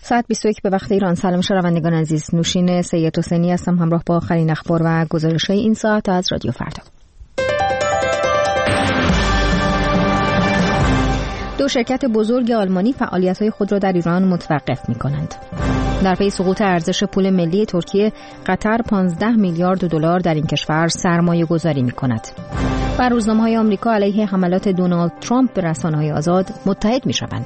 ساعت 21 به وقت ایران. سلام شنوندگان عزیز، نوشین سید حسینی هستم همراه با آخرین اخبار و گزارش‌های این ساعت از رادیو فردا. دو شرکت بزرگ آلمانی فعالیت‌های خود را در ایران متوقف می‌کنند. در پی سقوط ارزش پول ملی ترکیه، قطر 15 میلیارد دلار در این کشور سرمایه‌گذاری می‌کند. و روزنامه‌های آمریکا علیه حملات دونالد ترامپ به رسانه‌های آزاد متحد می‌شوند.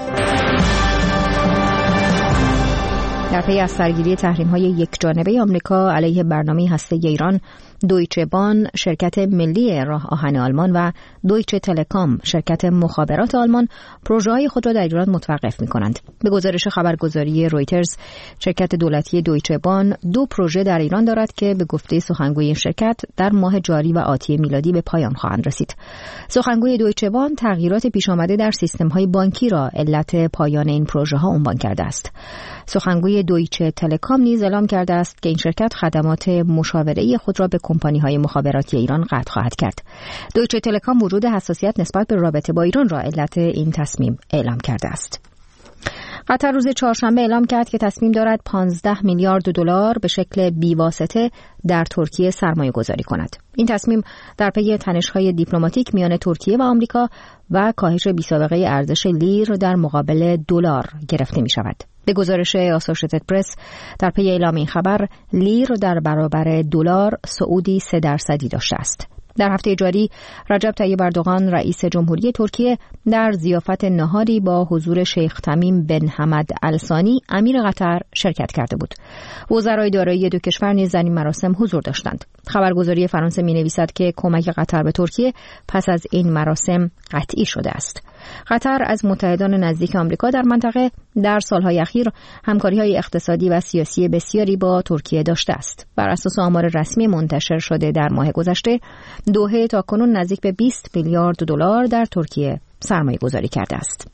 در پی از سرگیری تحریم‌های یکجانبه آمریکا علیه برنامه هسته‌ای ایران، دویچه بان شرکت ملی راه آهن آلمان و دویچه تلکام شرکت مخابرات آلمان پروژه‌های خود را در ایران متوقف می‌کنند. به گزارش خبرگزاری رویترز، شرکت دولتی دویچه بان 2 پروژه در ایران دارد که به گفته سخنگوی این شرکت در ماه جاری و آتی میلادی به پایان خواهند رسید. سخنگوی دویچه بان تغییرات پیش آمده در سیستم‌های بانکی را علت پایان این پروژه‌ها عنوان کرده است. سخنگوی دویچه تلکام نیز اعلام کرده است که این شرکت خدمات مشاوره‌ای خود را به کمپانی‌های مخابراتی ایران قطع خواهد کرد. دویچه تلکام وجود حساسیت نسبت به رابطه با ایران را علت این تصمیم اعلام کرده است. قطر روز چهارشنبه اعلام کرد که تصمیم دارد 15 میلیارد دلار به شکل بی‌واسطه در ترکیه سرمایه گذاری کند. این تصمیم در پی تنش‌های دیپلماتیک میان ترکیه و آمریکا و کاهش بی‌سابقه ارزش لیر در مقابل دلار گرفته می‌شود. به گزارش آسوشیتد پرس، در پی اعلام این خبر، لیر در برابر دلار صعودی 3% داشته است. در هفته جاری، رجب طیب اردوغان رئیس جمهوری ترکیه در ضیافت نهاری با حضور شیخ تمیم بن حمد الثانی امیر قطر شرکت کرده بود. وزرای دارایی دو کشور نیز در این مراسم حضور داشتند. خبرگزاری فرانسه می‌نویسد که کمک قطر به ترکیه پس از این مراسم قطعی شده است. قطر از متحدان نزدیک آمریکا در منطقه در سالهای اخیر همکاری‌های اقتصادی و سیاسی بسیاری با ترکیه داشته است. بر اساس آمار رسمی منتشر شده در ماه گذشته، دوحه تاکنون نزدیک به 20 میلیارد دلار در ترکیه سرمایه‌گذاری کرده است.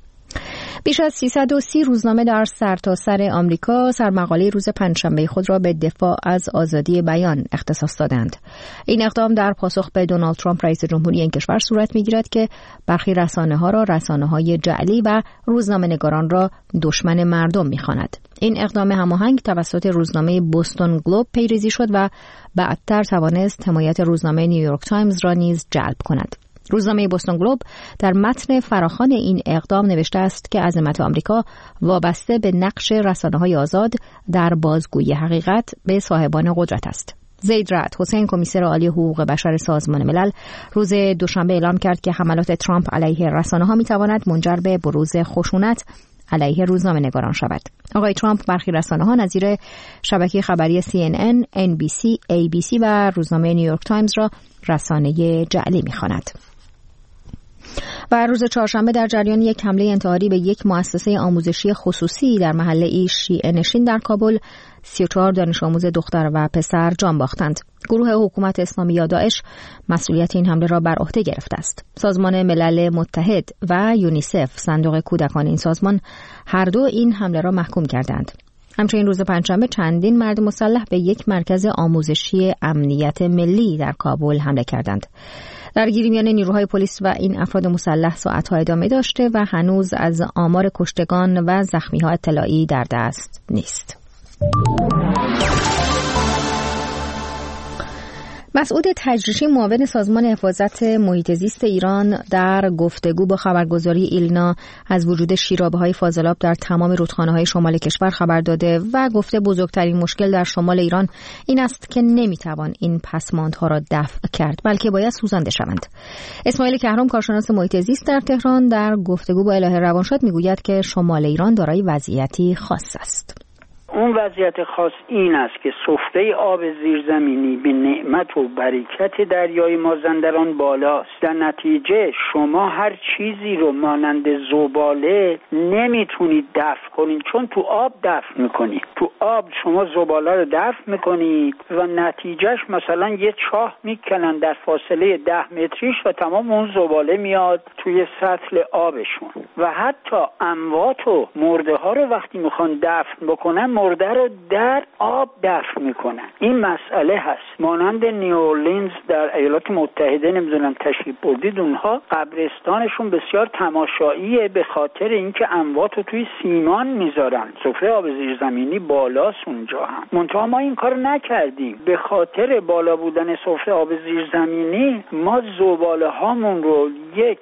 بیش از 330 روزنامه در سرتاسر آمریکا سرمقاله روز پنجشنبه خود را به دفاع از آزادی بیان اختصاص دادند. این اقدام در پاسخ به دونالد ترامپ رئیس جمهوری این کشور صورت می‌گیرد که برخی رسانه‌ها را رسانه‌های جعلی و روزنامه‌نگاران را دشمن مردم می‌خواند. این اقدام هماهنگ توسط روزنامه بوستون گلوب پیریزی شد و بعدتر توانست حمایت روزنامه نیویورک تایمز را نیز جلب کند. روزنامه بوستون گلوب در متن فراخوان این اقدام نوشته است که عظمت آمریکا وابسته به نقش رسانه‌های آزاد در بازگویی حقیقت به صاحبان قدرت است. زید رعد حسین، کمیسر عالی حقوق بشر سازمان ملل، روز دوشنبه اعلام کرد که حملات ترامپ علیه رسانه‌ها می‌تواند منجر به بروز خشونت علیه روزنامه‌نگاران شود. آقای ترامپ برخی رسانه‌ها نظیر شبکه خبری CNN، NBC، ABC و روزنامه نیویورک تایمز را رسانه جعلی می‌خواند. و روز چهارشنبه در جریان یک حمله انتحاری به یک مؤسسه آموزشی خصوصی در محله شیعه نشین در کابل، 34 دانش آموز دختر و پسر جان باختند. گروه حکومت اسلامی یا داعش مسئولیت این حمله را بر عهده گرفته است. سازمان ملل متحد و یونیسف، صندوق کودکان این سازمان، هر دو این حمله را محکوم کردند. همچنین روز پنجشنبه چندین مرد مسلح به یک مرکز آموزشی امنیت ملی در کابل حمله کردند. درگیری میان نیروهای پلیس و این افراد مسلح ساعت‌ها ادامه داشته و هنوز از آمار کشتگان و زخمی‌ها اطلاعی در دست نیست. مسعود تجریشی، معاون سازمان حفاظت محیط زیست ایران، در گفتگو با خبرگزاری ایلنا از وجود شیرابه‌های فاضلاب در تمام رودخانه‌های شمال کشور خبر داده و گفته بزرگترین مشکل در شمال ایران این است که نمیتوان این پسماندها را دفع کرد، بلکه باید سوزانده شوند. اسماعیل کهرام، کارشناس محیط زیست در تهران، در گفتگو با الهه روانشاد میگوید که شمال ایران دارای وضعیتی خاص است. اون وضعیت خاص این است که سفره آب زیرزمینی به نعمت و برکت دریای مازندران بالاست. در نتیجه شما هر چیزی رو مانند زباله نمیتونید دفع کنید، چون تو آب دفع میکنید. تو آب شما زباله رو دفع میکنید و نتیجهش مثلا یه چاه میکنن در فاصله 10 متریش و تمام اون زباله میاد توی سطح آبشون و حتی اموات و مرده ها رو وقتی میخوان دفن بکنن مرده رو در آب دفن میکنن. این مسئله هست. مانند نیوورلینز در ایالات متحده، نمیدونم تشریف بردید، اونها قبرستانشون بسیار تماشاییه به خاطر اینکه اموات رو توی سیمان میذارن. سفره آب زیرزمینی بالاست اونجا هم. منتها ما این کار نکردیم. به خاطر بالا بودن سفره آب زیرزمینی ما زباله هامون رو یک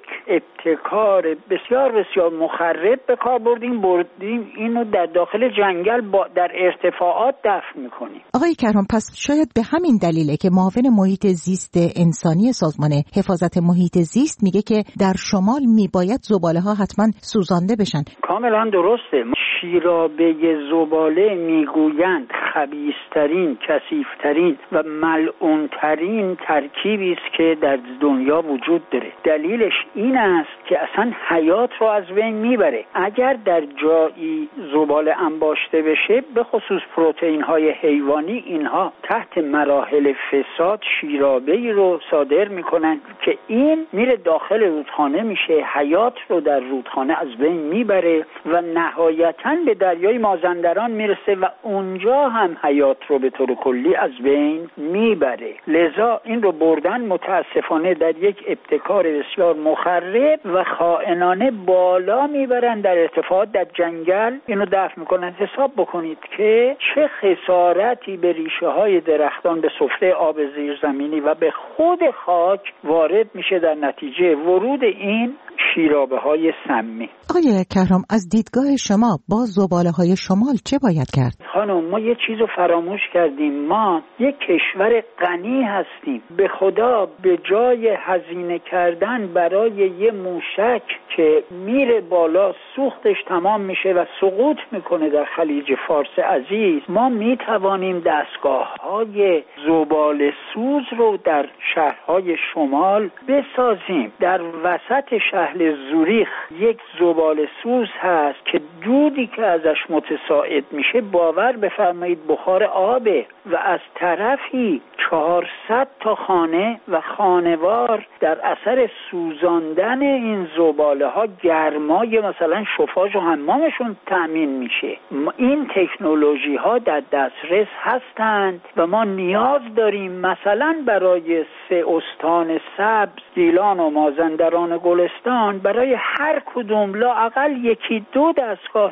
ابتکار بسیار بسیار مخرب به کار بردیم اینو در داخل جنگل در ارتفاعات دفن میکنیم. آقای کرام، پس شاید به همین دلیله که معاون محیط زیست انسانی سازمان حفاظت محیط زیست میگه که در شمال میباید زباله ها حتما سوزانده بشن. کاملا درسته. شیرابه زباله میگویند خبیث‌ترین، کثیف‌ترین و ملعون‌ترین ترکیبی است که در دنیا وجود داره. دلیلش این است که اصلا حیات رو از بین میبره. اگر در جایی زباله انباشته بشه، به خصوص پروتئین‌های حیوانی، اینها تحت مراحل فساد شیرابه‌ای رو صادر میکنن که این میره داخل رودخانه میشه، حیات رو در رودخانه از بین میبره و نهایتاً به دریای مازندران میرسه و اونجا هم حیات رو به طور کلی از بین میبره. لذا این رو بردن متاسفانه در یک ابتکار بسیار مخرب و خائنانه بالا میبرن در ارتفاعات در جنگل، اینو دفن میکنن. حساب بکنید که چه خسارتی به ریشه های درختان، به سفره آب زیرزمینی و به خود خاک وارد میشه در نتیجه ورود این شیرابه های سمی. آقای کرام، از دیدگاه شما با زباله های شمال چه باید کرد؟ خانم، ما یه چیزو فراموش کردیم. ما یک کشور غنی هستیم. به خدا به جای هزینه کردن برای یه موشک که میره بالا، سوختش تمام میشه و سقوط میکنه در خلیج فارس عزیز، ما میتوانیم دستگاه‌های زباله سوز رو در شهرهای شمال بسازیم. در وسط شهر زوریخ یک زباله سوز هست که دودی که ازش متساعد میشه، باور بفرمایید بخار آبه و از طرفی 400 تا خانه و خانوار در اثر سوزاندن این زباله ها گرمای مثلا شوفاژ و حمامشون تأمین میشه. این تکنولوژی ها در دسترس هستند و ما نیاز داریم مثلا برای 3 استان سبز، گیلان و مازندران و گلستان، برای هر کدوم لااقل 1-2 دستگاه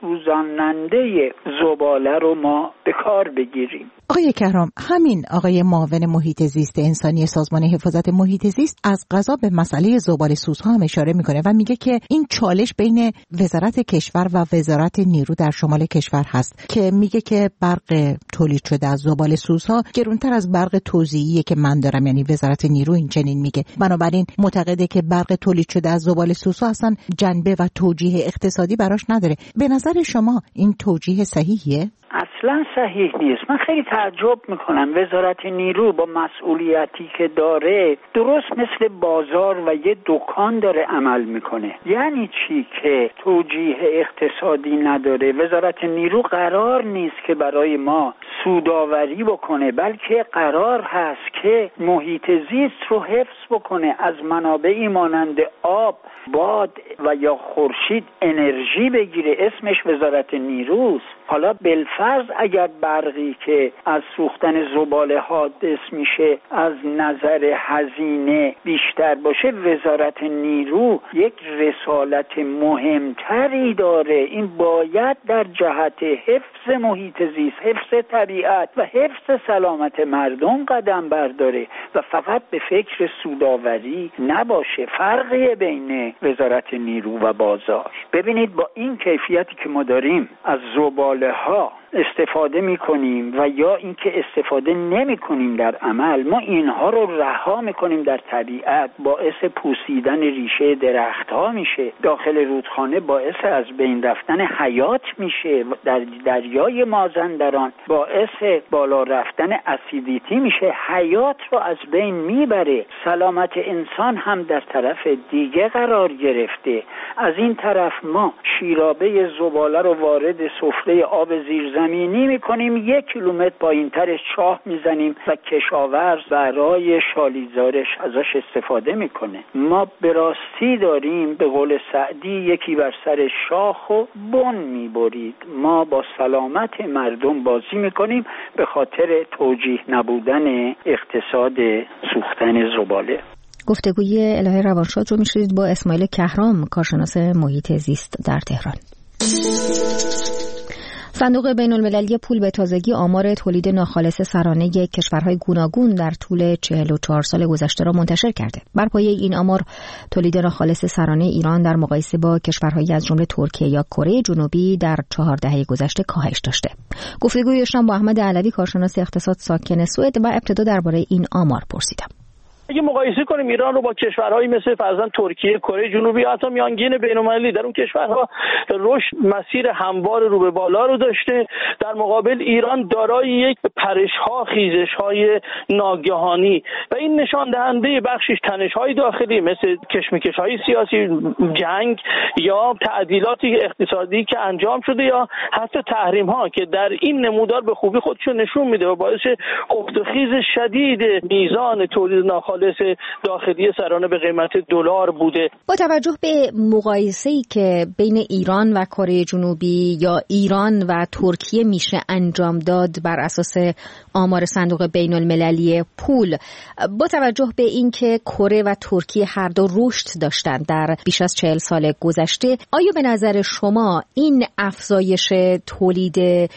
سوزاننده زباله رو ما به کار بگیریم. آقای کرام، همین آقای معاون محیط زیست انسانی سازمان حفاظت محیط زیست از قضا به مسئله زباله سوزها هم اشاره میکنه و میگه که این چالش بین وزارت کشور و وزارت نیرو در شمال کشور هست که میگه که برق تولید شده از زباله سوزها گرونتر از برق توزیعیه که من دارم، یعنی وزارت نیرو این چنین میگه. بنابراین معتقده که برق تولید شده از زباله سوزها اصلا جنبه و توجیه اقتصادی براش نداره. به نظر شما این توجیه صحیحیه؟ اصلا صحیح نیست. من خیلی تعجب میکنم وزارت نیرو با مسئولیتی که داره درست مثل بازار و یه دکان داره عمل میکنه. یعنی چی که توجیه اقتصادی نداره؟ وزارت نیرو قرار نیست که برای ما سوداوری بکنه، بلکه قرار هست که محیط زیست رو حفظ بکنه، از منابعی مانند آب، باد و یا خورشید انرژی بگیره. اسمش وزارت نیروست. حالا بالفرض اگر برقی که از سوختن زباله حادث میشه از نظر هزینه بیشتر باشه، وزارت نیرو یک رسالت مهمتری داره. این باید در جهت حفظ محیط زیست، حفظ طبیعت و حفظ سلامت مردم قدم برداره و فقط به فکر سوداوری نباشه. فرقی بین وزارت نیرو و بازار. ببینید با این کیفیتی که ما داریم از زباله ها استفاده میکنیم و یا اینکه استفاده نمیکنیم در عمل، ما اینها رو رها میکنیم در طبیعت، باعث پوسیدن ریشه درخت ها میشه، داخل رودخانه باعث از بین رفتن حیات میشه، در دریای مازندران باعث بالا رفتن اسیدیتی میشه، حیات رو از بین میبره. سلامت انسان هم در طرف دیگه قرار گرفته. از این طرف ما شیرابه زباله رو وارد سفره آب زیرزمینی زیرزمینی میکنیم، 1 کیلومتر پایین‌ترش چاه میزنیم و کشاورز برای شالیزارش ازش استفاده میکنه. ما به راستی داریم به قول سعدی یکی بر سر شاخ و بن میبرید. ما با سلامت مردم بازی میکنیم به خاطر توجیه نبودن اقتصاد سوختن زباله. گفتگوی الهه روانشاد رو میشنید با اسماعیل کهرام، کارشناس محیط زیست در تهران. صندوق بین‌المللی پول به تازگی آمار تولید ناخالص سرانه کشورهای گوناگون در طول 44 سال گذشته را منتشر کرده. بر پایه این آمار تولید ناخالص سرانه ایران در مقایسه با کشورهایی از جمله ترکیه یا کره جنوبی در 4 دهه گذشته کاهش داشته. گفتگوی داشتم با احمد علوی، کارشناس اقتصاد ساکن سوئد، و ابتدا درباره این آمار پرسیدم. اگه مقایسه کنیم ایران رو با کشورهایی مثل فرضاً ترکیه، کره جنوبی یا حتی میانگین بین‌المللی، در اون کشورها رشد مسیر هموار رو به بالا رو داشته. در مقابل ایران دارای یک پرش‌ها، خیزش‌های ناگهانی و این نشان دهنده بخشش تنش‌های داخلی مثل کشمکش‌های سیاسی، جنگ یا تعدیلات اقتصادی که انجام شده یا حتی تحریم‌ها که در این نمودار به خوبی خودشون نشون میده و باعث افت و خیز شدید میزان تولید ناخالص داخلی سرانه به قیمت دلار بوده. با توجه به مقایسه‌ای که بین ایران و کره جنوبی یا ایران و ترکیه میشه انجام داد بر اساس آمار صندوق بین‌المللی پول، با توجه به اینکه کره و ترکیه هر دو رشد داشتند در بیش از 40 سال گذشته، آیا به نظر شما این افزایش تولید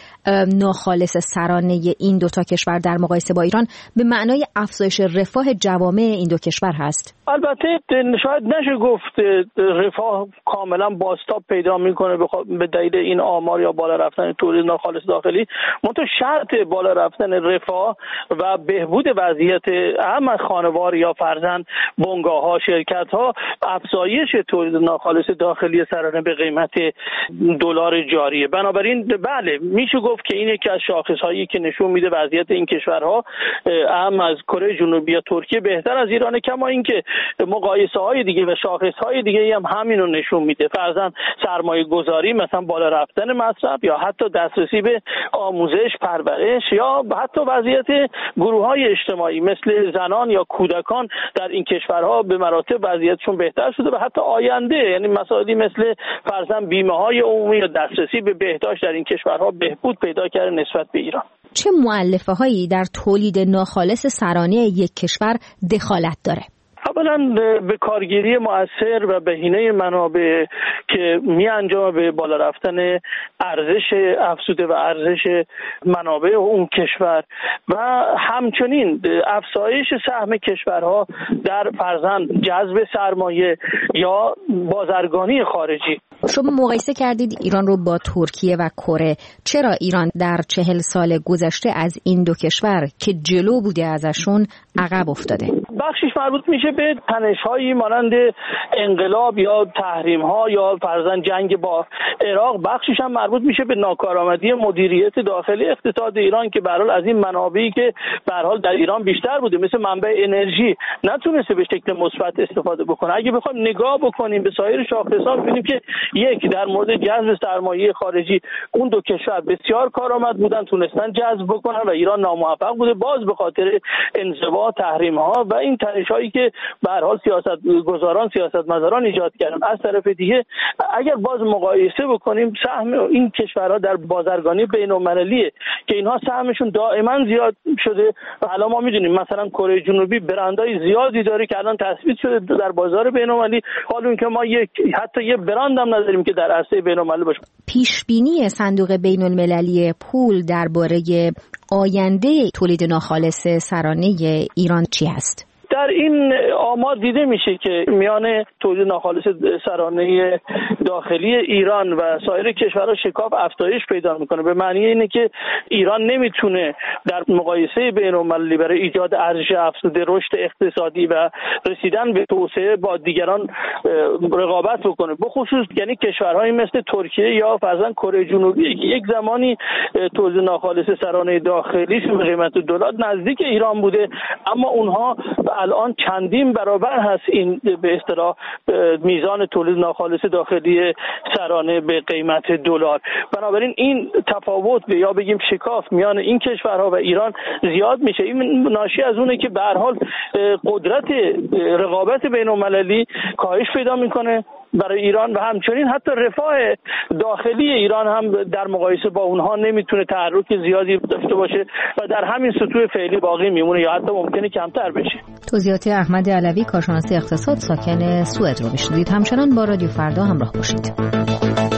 ناخالص سرانه این دو تا کشور در مقایسه با ایران به معنای افزایش رفاه جوامع این دو کشور هست؟ البته شاید نشه گفت رفاه کاملا بازتاب پیدا میکنه به دلیل این آمار یا بالا رفتن تولید ناخالص داخلی، منتها شرط بالا رفتن رفاه و بهبود وضعیت هم خانوار یا فرزند بنگاه‌ها، شرکت‌ها، افزایش تولید ناخالص داخلی سرانه به قیمت دلار جاریه. بنابراین بله میشه گفت که این یکی از شاخص‌هایی که نشون میده وضعیت این کشورها هم از کره جنوبی یا ترکیه بهتر از ایرانه، کما اینکه مقایسه‌های دیگه و شاخص‌های دیگه هم همینو نشون میده. فرضاً سرمایه‌گذاری، مثلا بالا رفتن مصرف یا حتی دسترسی به آموزش، پرورش یا حتی وضعیت گروه‌های اجتماعی مثل زنان یا کودکان در این کشورها به مراتب وضعیتشون بهتر شده و حتی آینده، یعنی مسائلی مثل فرضاً بیمه‌های عمومی یا دسترسی به بهداشت در این کشورها بهبود پیدا کرده نسبت به ایران. چه مؤلفه‌هایی در تولید ناخالص سرانه یک کشور دخالت داره؟ اولا به کارگیری مؤثر و بهینه منابع که می‌انجامه به بالا رفتن ارزش افزوده و ارزش منابع اون کشور و همچنین افزایش سهم کشورها در فرضاً جذب سرمایه یا بازرگانی خارجی. شما مقایسه کردید ایران رو با ترکیه و کره. چرا ایران در 40 سال گذشته از این دو کشور که جلو بوده ازشون عقب افتاده؟ بخشش مربوط میشه به تنش‌هایی مانند انقلاب یا تحریم‌ها یا فرضاً جنگ با عراق. بخشش هم مربوط میشه به ناکارآمدی مدیریت داخلی اقتصاد ایران که به هر حال از این منابعی که به هر حال در ایران بیشتر بوده مثل منبع انرژی نتونسته به شکل مثبت استفاده بکنه. اگه بخوایم نگاه بکنیم به سایر شاخص‌ها ببینیم که یک، در مورد جذب سرمایه خارجی اون دو کشور بسیار کارآمد بودن، تونستن جذب بکنن و ایران ناموفق بوده، باز به خاطر انزوا، تحریم‌ها و این تنش‌هایی که به هر حال سیاستگزاران، سیاستمداران ایجاد کردن. از طرف دیگه اگر باز مقایسه بکنیم سهم این کشورها در بازرگانی بین‌المللیه که اینها سهمشون دائما زیاد شده و الان ما می‌دونیم مثلا کره جنوبی برندهای زیادی داره که الان تثبیت شده در بازار بین‌المللی، حالا اینکه ما حتی یه برند هم نداریم که در عرصه بین‌المللی باشه. پیش بینی صندوق بین‌المللی پول درباره آینده تولید ناخالص سرانه ایران چی است؟ در این آمار دیده میشه که میان تولید ناخالص سرانه داخلی ایران و سایر کشورها شکاف افزایش پیدا میکنه. به معنی اینه که ایران نمیتونه در مقایسه بین‌المللی برای ایجاد ارزش افزوده، رشد اقتصادی و رسیدن به توسعه با دیگران رقابت بکنه. به خصوص یعنی کشورهایی مثل ترکیه یا فرضاً کره جنوبی که یک زمانی تولید ناخالص سرانه داخلی به قیمت دلار نزدیک ایران بوده، اما اونها الان چندین برابر هست این به اصطلاح میزان تولید ناخالص داخلی سرانه به قیمت دلار. بنابراین این تفاوت یا بگیم شکاف میان این کشورها و ایران زیاد میشه. این ناشی از اونه که به هر حال قدرت رقابت بین‌المللی کاهش پیدا میکنه برای ایران و همچنین حتی رفاه داخلی ایران هم در مقایسه با اونها نمیتونه تحرک زیادی داشته باشه و در همین سطوح فعلی باقی میمونه یا حتی ممکنه کمتر بشه. توضیحات احمد علوی، کارشناس اقتصاد، ساکن سوئد رو میشنوید. همچنان با رادیو فردا همراه باشید.